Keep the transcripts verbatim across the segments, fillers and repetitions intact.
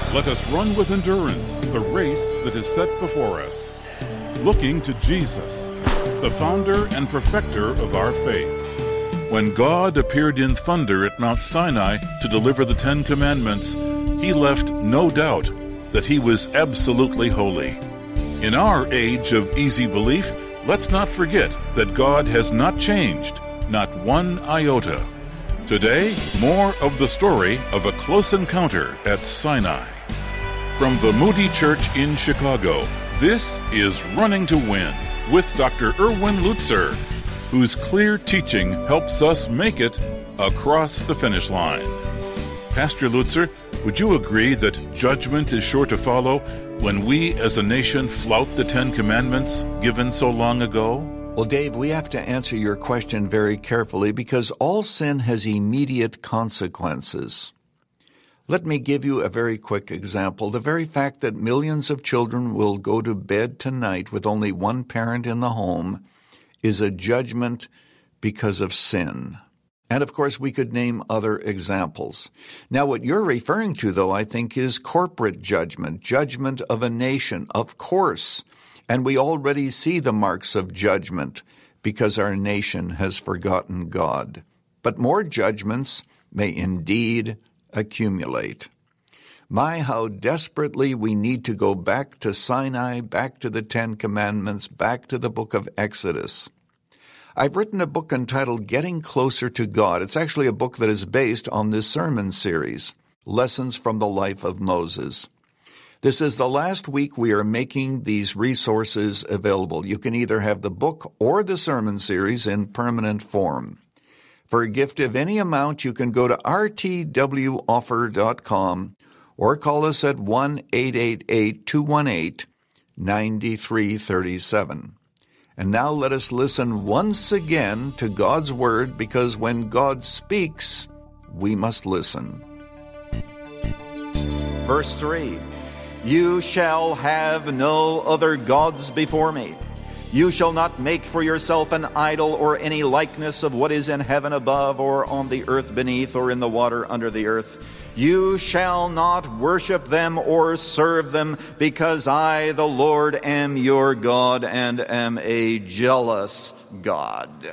Let us run with endurance the race that is set before us, looking to Jesus, the founder and perfecter of our faith. When God appeared in thunder at Mount Sinai to deliver the Ten Commandments, he left no doubt that he was absolutely holy. In our age of easy belief, let's not forget that God has not changed, not one iota. Today, more of the story of a close encounter at Sinai. From the Moody Church in Chicago, this is Running to Win with Doctor Erwin Lutzer, whose clear teaching helps us make it across the finish line. Pastor Lutzer, would you agree that judgment is sure to follow when we as a nation flout the Ten Commandments given so long ago? Well, Dave, we have to answer your question very carefully because all sin has immediate consequences. Let me give you a very quick example. The very fact that millions of children will go to bed tonight with only one parent in the home is a judgment because of sin. And of course, we could name other examples. Now, what you're referring to, though, I think is corporate judgment, judgment of a nation, of course. And we already see the marks of judgment because our nation has forgotten God. But more judgments may indeed accumulate. My, how desperately we need to go back to Sinai, back to the Ten Commandments, back to the book of Exodus. I've written a book entitled Getting Closer to God. It's actually a book that is based on this sermon series, Lessons from the Life of Moses. This is the last week we are making these resources available. You can either have the book or the sermon series in permanent form. For a gift of any amount, you can go to r t w offer dot com or call us at one eight eight eight, two one eight, nine three three seven. And now let us listen once again to God's Word, because when God speaks, we must listen. Verse three, you shall have no other gods before me. You shall not make for yourself an idol or any likeness of what is in heaven above or on the earth beneath or in the water under the earth. You shall not worship them or serve them, because I, the Lord, am your God and am a jealous God.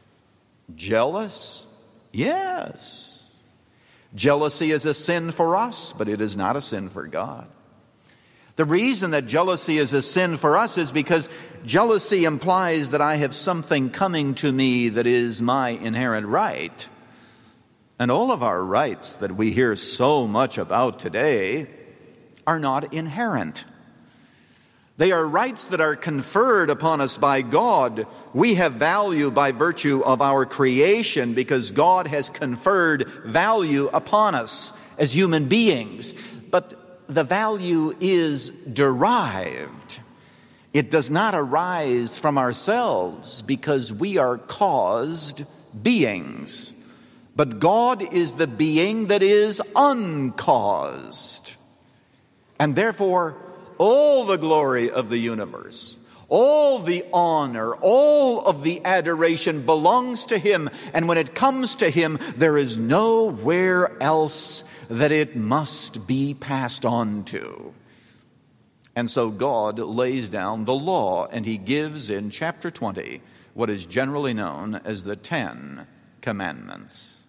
Jealous? Yes. Jealousy is a sin for us, but it is not a sin for God. The reason that jealousy is a sin for us is because jealousy implies that I have something coming to me that is my inherent right. And all of our rights that we hear so much about today are not inherent. They are rights that are conferred upon us by God. We have value by virtue of our creation because God has conferred value upon us as human beings. But the value is derived. It does not arise from ourselves because we are caused beings. But God is the being that is uncaused. And therefore, all the glory of the universe, all the honor, all of the adoration belongs to Him. And when it comes to Him, there is nowhere else that it must be passed on to. And so God lays down the law, and He gives in chapter twenty what is generally known as the Ten Commandments.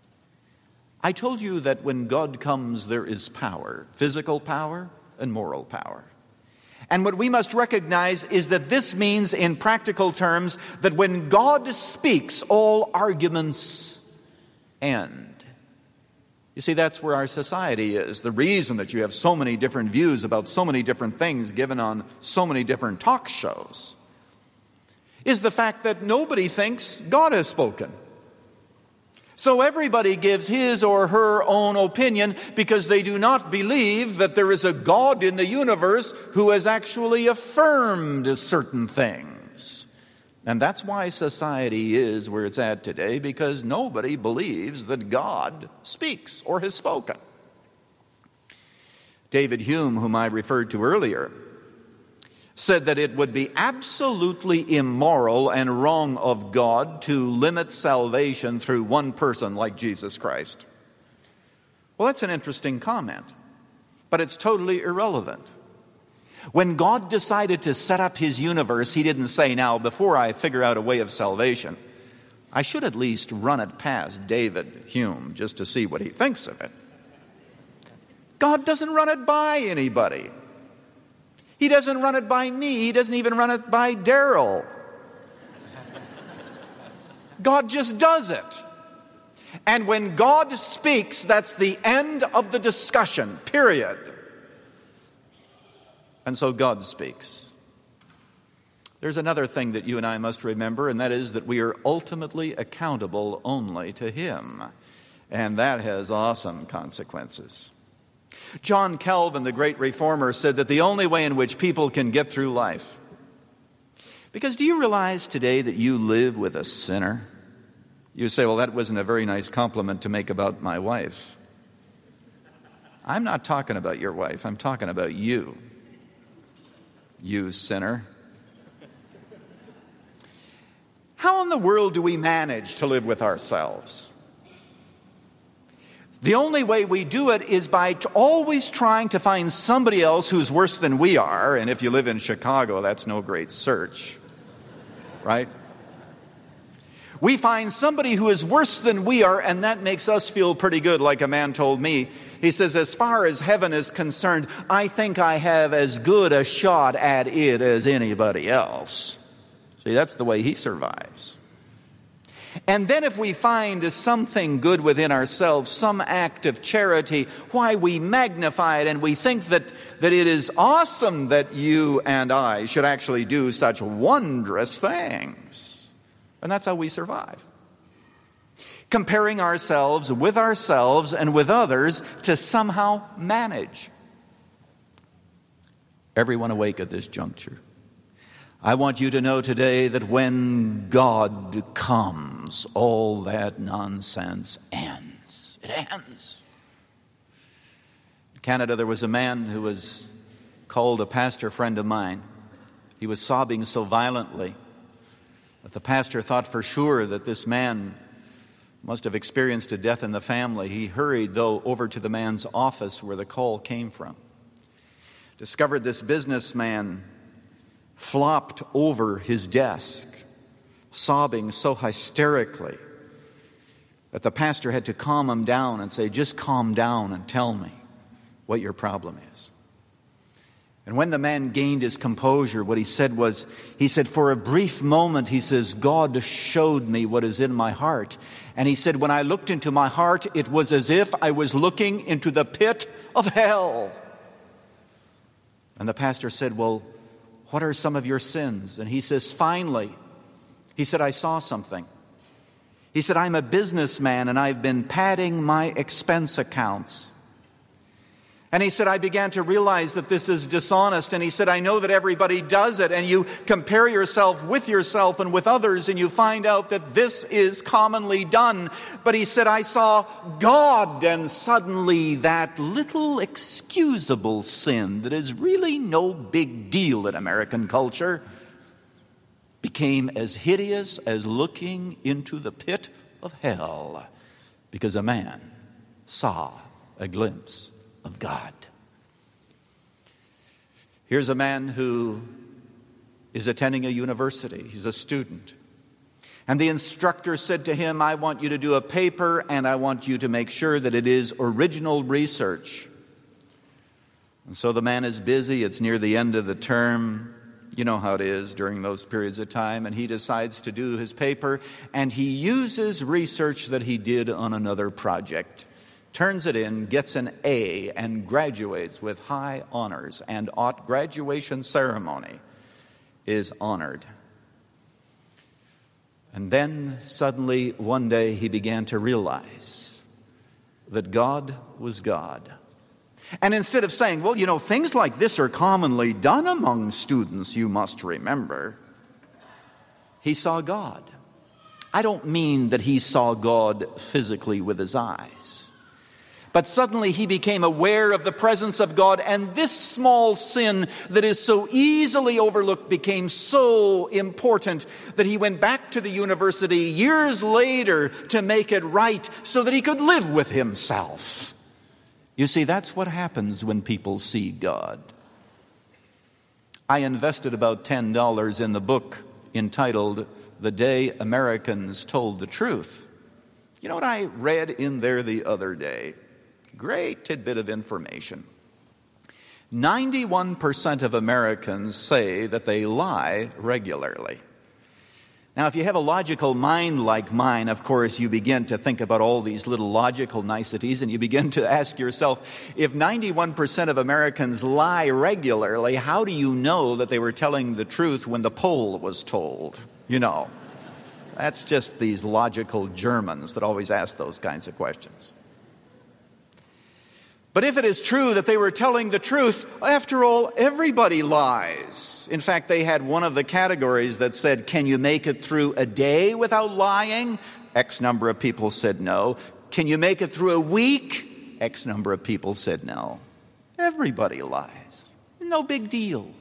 I told you that when God comes, there is power, physical power and moral power. And what we must recognize is that this means in practical terms that when God speaks, all arguments end. You see, that's where our society is. The reason that you have so many different views about so many different things given on so many different talk shows is the fact that nobody thinks God has spoken. So everybody gives his or her own opinion because they do not believe that there is a God in the universe who has actually affirmed certain things. And that's why society is where it's at today, because nobody believes that God speaks or has spoken. David Hume, whom I referred to earlier, said that it would be absolutely immoral and wrong of God to limit salvation through one person like Jesus Christ. Well, that's an interesting comment. but it's totally irrelevant. When God decided to set up his universe, he didn't say, now, before I figure out a way of salvation, I should at least run it past David Hume just to see what he thinks of it. God doesn't run it by anybody. He doesn't run it by me. He doesn't even run it by Daryl. God just does it. And when God speaks, that's the end of the discussion, period. And so God speaks. There's another thing that you and I must remember, and that is that we are ultimately accountable only to him. And that has awesome consequences. John Calvin, the great reformer, said that the only way in which people can get through life. Because do you realize today that you live with a sinner? You say, well, that wasn't a very nice compliment to make about my wife. I'm not talking about your wife. I'm talking about you. You sinner. How in the world do we manage to live with ourselves? The only way we do it is by always trying to find somebody else who's worse than we are. And if you live in Chicago, that's no great search, right? We find somebody who is worse than we are, and that makes us feel pretty good, like a man told me. He says, as far as heaven is concerned, I think I have as good a shot at it as anybody else. See, that's the way he survives. And then if we find something good within ourselves, some act of charity, why, we magnify it and we think that, that it is awesome that you and I should actually do such wondrous things. And that's how we survive. Comparing ourselves with ourselves and with others to somehow manage. Everyone awake at this juncture. I want you to know today that when God comes, all that nonsense ends. It ends. In Canada, there was a man who was called a pastor friend of mine. He was sobbing so violently that the pastor thought for sure that this man must have experienced a death in the family. He hurried, though, over to the man's office where the call came from. Discovered this businessman flopped over his desk, sobbing so hysterically that the pastor had to calm him down and say, just calm down and tell me what your problem is. And when the man gained his composure, what he said was, he said, for a brief moment, he says, God showed me what is in my heart. And he said, when I looked into my heart, it was as if I was looking into the pit of hell. And the pastor said, well, what are some of your sins? And he says, finally, he said, I saw something. He said, I'm a businessman and I've been padding my expense accounts. And he said, I began to realize that this is dishonest. And he said, I know that everybody does it. And you compare yourself with yourself and with others, and you find out that this is commonly done. But he said, I saw God, and suddenly that little excusable sin that is really no big deal in American culture became as hideous as looking into the pit of hell, because a man saw a glimpse of God. Here's a man who is attending a university. He's a student. And the instructor said to him, I want you to do a paper and I want you to make sure that it is original research. And so the man is busy. It's near the end of the term. You know how it is during those periods of time. And he decides to do his paper, and he uses research that he did on another project. Turns it in, gets an A, and graduates with high honors. And at graduation ceremony is honored. And then suddenly one day he began to realize that God was God. And instead of saying, well, you know, things like this are commonly done among students, you must remember, he saw God. I don't mean that he saw God physically with his eyes. But suddenly he became aware of the presence of God, and this small sin that is so easily overlooked became so important that he went back to the university years later to make it right so that he could live with himself You see, that's what happens when people see God. I invested about ten dollars in the book entitled The Day Americans Told the Truth. You know what I read in there the other day? Great tidbit of information. ninety-one percent of Americans say that they lie regularly. Now, if you have a logical mind like mine, of course, you begin to think about all these little logical niceties, and you begin to ask yourself, if ninety-one percent of Americans lie regularly, how do you know that they were telling the truth when the poll was told? You know, that's just these logical Germans that always ask those kinds of questions. But if it is true that they were telling the truth, after all, everybody lies. In fact, they had one of the categories that said, can you make it through a day without lying? X number of people said no. Can you make it through a week? X number of people said no. Everybody lies. No big deal.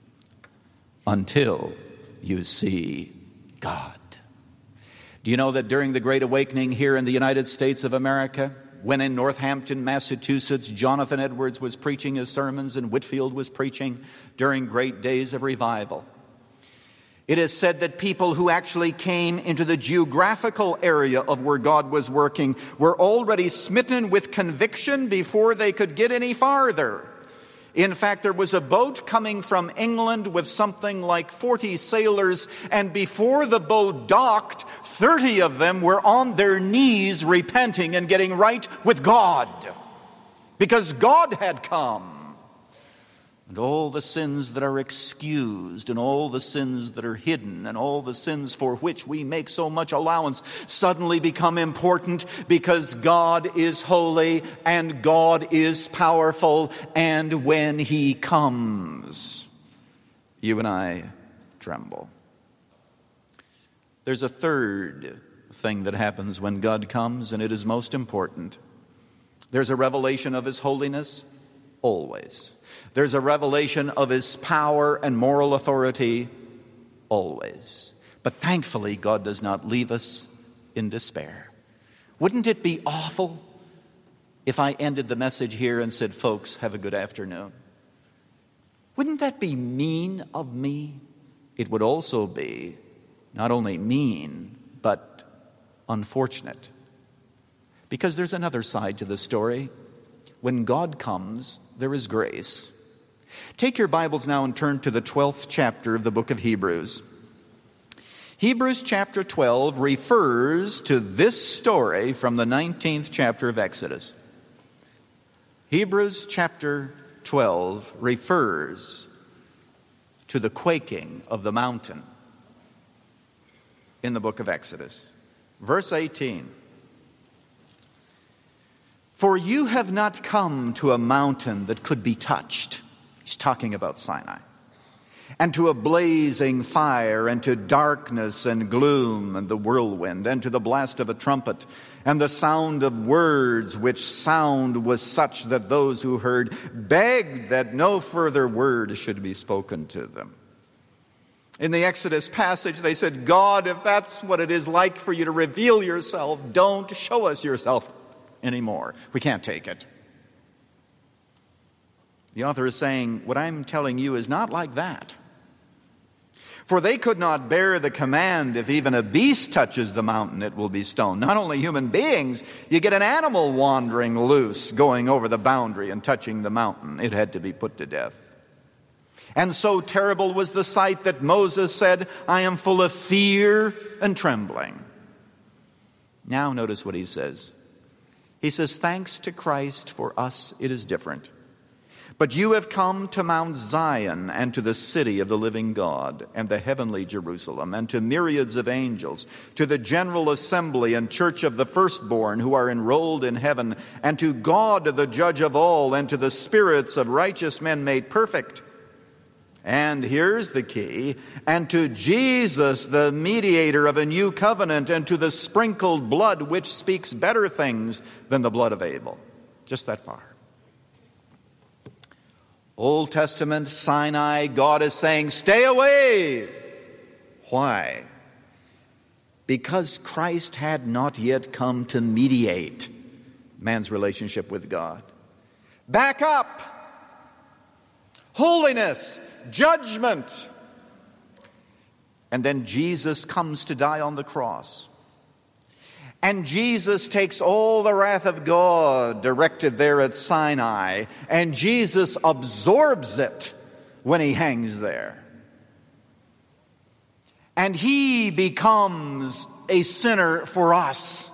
Until you see God. Do you know that during the Great Awakening here in the United States of America, when in Northampton, Massachusetts, Jonathan Edwards was preaching his sermons and Whitefield was preaching during great days of revival, it is said that people who actually came into the geographical area of where God was working were already smitten with conviction before they could get any farther. In fact, there was a boat coming from England with something like forty sailors, and before the boat docked, thirty of them were on their knees repenting and getting right with God, because God had come. And all the sins that are excused, and all the sins that are hidden, and all the sins for which we make so much allowance suddenly become important, because God is holy and God is powerful, and when He comes, you and I tremble. There's a third thing that happens when God comes, and it is most important. There's a revelation of His holiness, always. There's a revelation of His power and moral authority, always. But thankfully, God does not leave us in despair. Wouldn't it be awful if I ended the message here and said, folks, have a good afternoon? Wouldn't that be mean of me? It would also be not only mean, but unfortunate. Because there's another side to the story. When God comes, there is grace. Take your Bibles now and turn to the twelfth chapter of the book of Hebrews. Hebrews chapter twelve refers to this story from the nineteenth chapter of Exodus. Hebrews chapter twelve refers to the quaking of the mountain in the book of Exodus. Verse eighteen. For you have not come to a mountain that could be touched. He's talking about Sinai. And to a blazing fire, and to darkness and gloom and the whirlwind, and to the blast of a trumpet, and the sound of words, which sound was such that those who heard begged that no further word should be spoken to them. In the Exodus passage, they said, God, if that's what it is like for you to reveal yourself, don't show us yourself anymore. We can't take it. The author is saying, what I'm telling you is not like that. For they could not bear the command, if even a beast touches the mountain, it will be stoned. Not only human beings, you get an animal wandering loose, going over the boundary and touching the mountain. It had to be put to death. And so terrible was the sight that Moses said, I am full of fear and trembling. Now notice what he says. He says, thanks to Christ, for us it is different. But you have come to Mount Zion, and to the city of the living God, and the heavenly Jerusalem, and to myriads of angels, to the general assembly and church of the firstborn who are enrolled in heaven, and to God the judge of all, and to the spirits of righteous men made perfect. And here's the key, and to Jesus, the mediator of a new covenant, and to the sprinkled blood which speaks better things than the blood of Abel. Just that far. Old Testament, Sinai, God is saying, stay away. Why? Because Christ had not yet come to mediate man's relationship with God. back up, holiness, judgment. And then Jesus comes to die on the cross. And Jesus takes all the wrath of God directed there at Sinai, and Jesus absorbs it when he hangs there. And he becomes a sinner for us.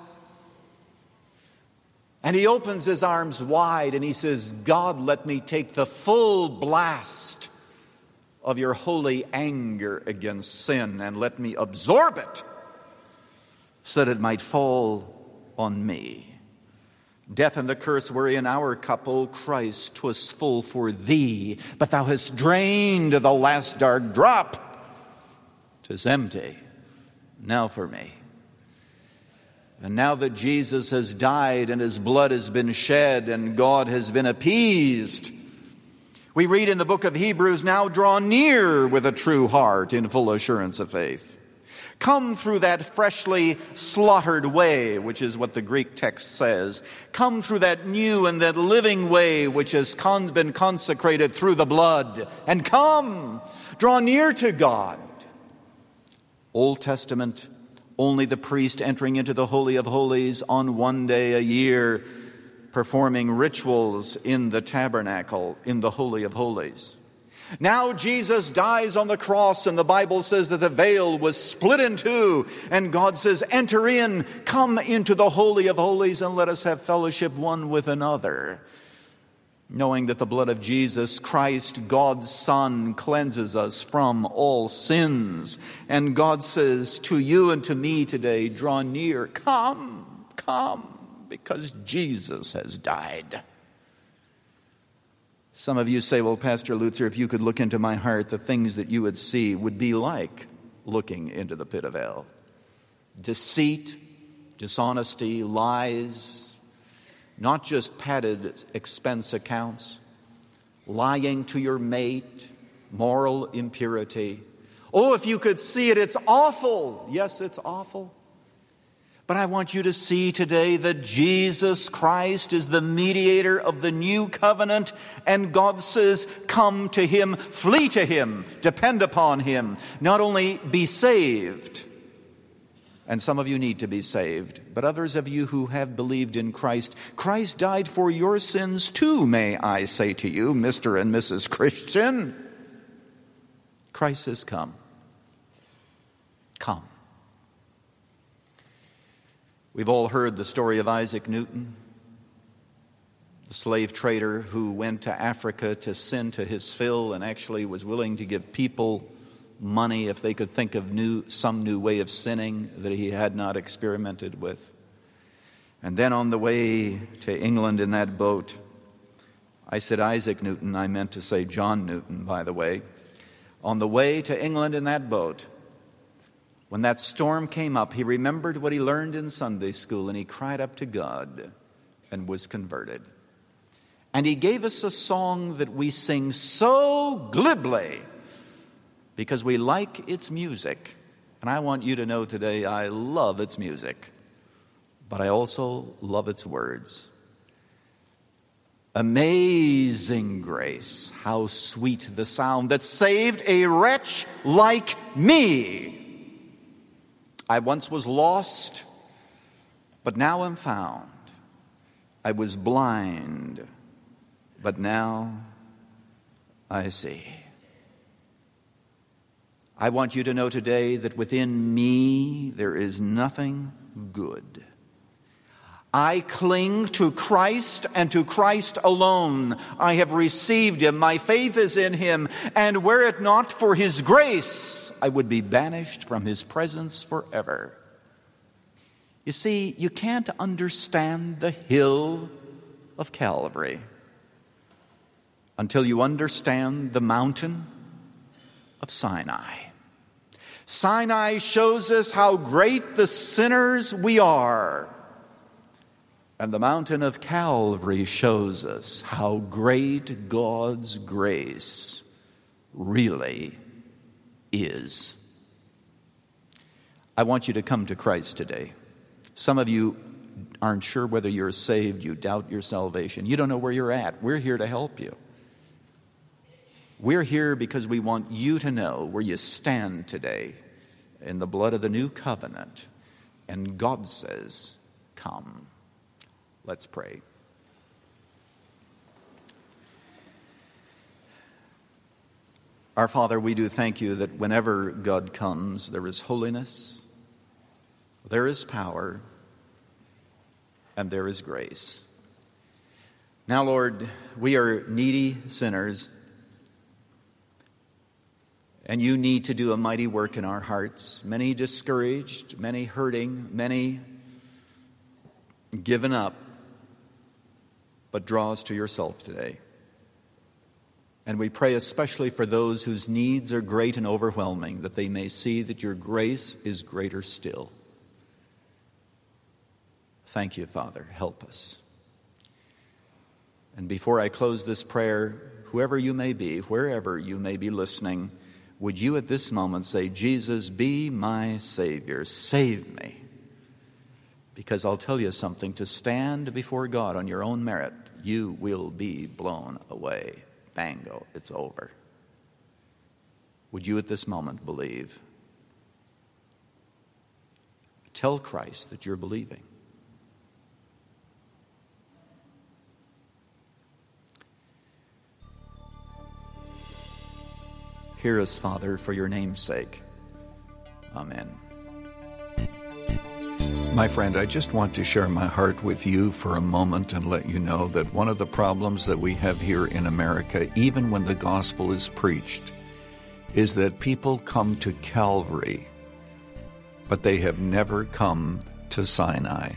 And he opens his arms wide and he says, God, let me take the full blast of your holy anger against sin and let me absorb it so that it might fall on me. Death and the curse were in our cup, O Christ, 'twas full for thee, but thou hast drained the last dark drop. 'Tis empty now for me. And now that Jesus has died and his blood has been shed and God has been appeased, we read in the book of Hebrews, now draw near with a true heart in full assurance of faith. Come through that freshly slaughtered way, which is what the Greek text says. Come through that new and that living way, which has con- been consecrated through the blood. And come, draw near to God. Old Testament, only the priest entering into the Holy of Holies on one day a year, performing rituals in the tabernacle, in the Holy of Holies. Now Jesus dies on the cross, and the Bible says that the veil was split in two, and God says, enter in, come into the Holy of Holies, and let us have fellowship one with another. Knowing that the blood of Jesus Christ, God's Son, cleanses us from all sins. And God says to you and to me today, draw near, come, come, because Jesus has died. Some of you say, well, Pastor Lutzer, if you could look into my heart, the things that you would see would be like looking into the pit of hell. Deceit, dishonesty, lies, not just padded expense accounts, lying to your mate, moral impurity. Oh, if you could see it, it's awful. Yes, it's awful. But I want you to see today that Jesus Christ is the mediator of the new covenant, and God says, come to him, flee to him, depend upon him. Not only be saved, and some of you need to be saved, but others of you who have believed in Christ, Christ died for your sins too, may I say to you, Mister and Missus Christian. Christ has come. Come. We've all heard the story of Isaac Newton, the slave trader who went to Africa to sin to his fill and actually was willing to give people money if they could think of new, some new way of sinning that he had not experimented with. And then on the way to England in that boat, I said Isaac Newton, I meant to say John Newton, by the way. On the way to England in that boat, when that storm came up, he remembered what he learned in Sunday school, and he cried up to God and was converted. And he gave us a song that we sing so glibly because we like its music. And I want you to know today I love its music, but I also love its words. Amazing grace, how sweet the sound that saved a wretch like me. I once was lost, but now am found. I was blind, but now I see. I want you to know today that within me there is nothing good. I cling to Christ and to Christ alone. I have received him. My faith is in him. And were it not for his grace, I would be banished from his presence forever. You see, you can't understand the hill of Calvary until you understand the mountain of Sinai. Sinai shows us how great the sinners we are. And the mountain of Calvary shows us how great God's grace really is. I want you to come to Christ today. Some of you aren't sure whether you're saved, you doubt your salvation, you don't know where you're at, we're here to help you. We're here because we want you to know where you stand today in the blood of the new covenant. And God says, come. Let's pray. Our Father, we do thank you that whenever God comes, there is holiness, there is power, and there is grace. Now, Lord, we are needy sinners, and you need to do a mighty work in our hearts. Many discouraged, many hurting, many given up, but draw us to yourself today. And we pray especially for those whose needs are great and overwhelming, that they may see that your grace is greater still. Thank you, Father. Help us. And before I close this prayer, whoever you may be, wherever you may be listening, would you at this moment say, Jesus, be my Savior. Save me. Because I'll tell you something, to stand before God on your own merit, you will be blown away. Bango, it's over. Would you at this moment believe? Tell Christ that you're believing. Hear us, Father, for your name's sake. Amen. My friend, I just want to share my heart with you for a moment and let you know that one of the problems that we have here in America, even when the gospel is preached, is that people come to Calvary, but they have never come to Sinai.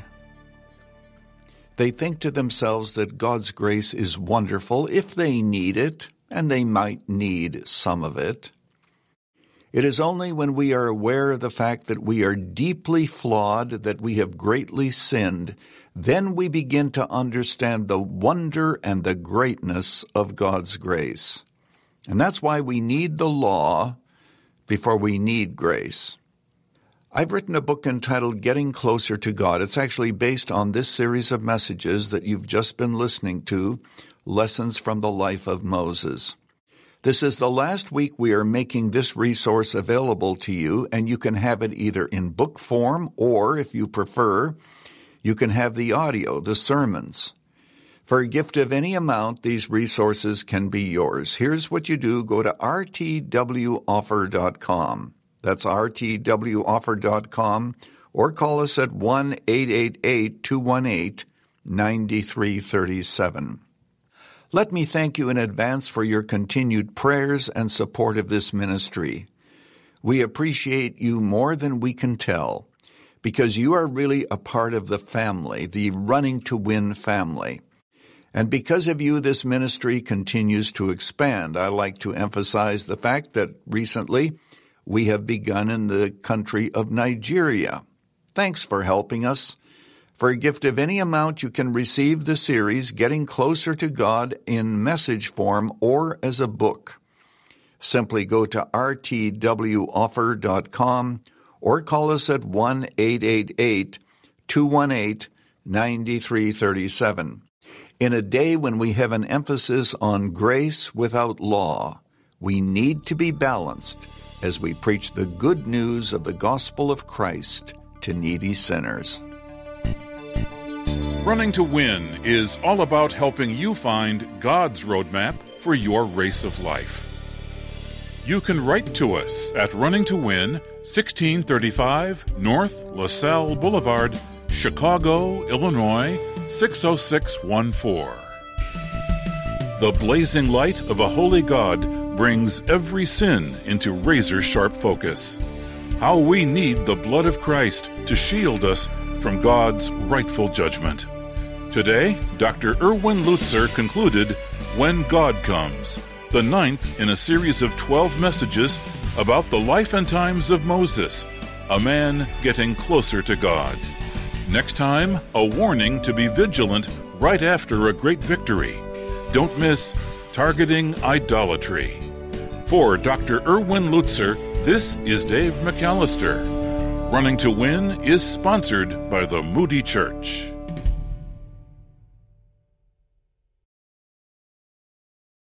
They think to themselves that God's grace is wonderful if they need it, and they might need some of it. It is only when we are aware of the fact that we are deeply flawed, that we have greatly sinned, then we begin to understand the wonder and the greatness of God's grace. And that's why we need the law before we need grace. I've written a book entitled Getting Closer to God. It's actually based on this series of messages that you've just been listening to, Lessons from the Life of Moses. This is the last week we are making this resource available to you, and you can have it either in book form or, if you prefer, you can have the audio, the sermons. For a gift of any amount, these resources can be yours. Here's what you do. Go to r t w offer dot com. That's r t w offer dot com, or call us at one eight eight eight, two one eight, nine three three seven. Let me thank you in advance for your continued prayers and support of this ministry. We appreciate you more than we can tell, because you are really a part of the family, the Running to Win family. And because of you, this ministry continues to expand. I like to emphasize the fact that recently we have begun in the country of Nigeria. Thanks for helping us. For a gift of any amount, you can receive the series, Getting Closer to God, in message form or as a book. Simply go to r t w offer dot com or call us at one eight eight eight, two one eight, nine three three seven. In a day when we have an emphasis on grace without law, we need to be balanced as we preach the good news of the gospel of Christ to needy sinners. Running to Win is all about helping you find God's roadmap for your race of life. You can write to us at Running to Win, sixteen thirty-five North LaSalle Boulevard, Chicago, Illinois, six oh six one four. The blazing light of a holy God brings every sin into razor-sharp focus. How we need the blood of Christ to shield us from God's rightful judgment. Today, Doctor Erwin Lutzer concluded When God Comes, the ninth in a series of twelve messages about the life and times of Moses, a man getting closer to God. Next time, a warning to be vigilant right after a great victory. Don't miss Targeting Idolatry. For Doctor Erwin Lutzer, this is Dave McAllister. Running to Win is sponsored by the Moody Church.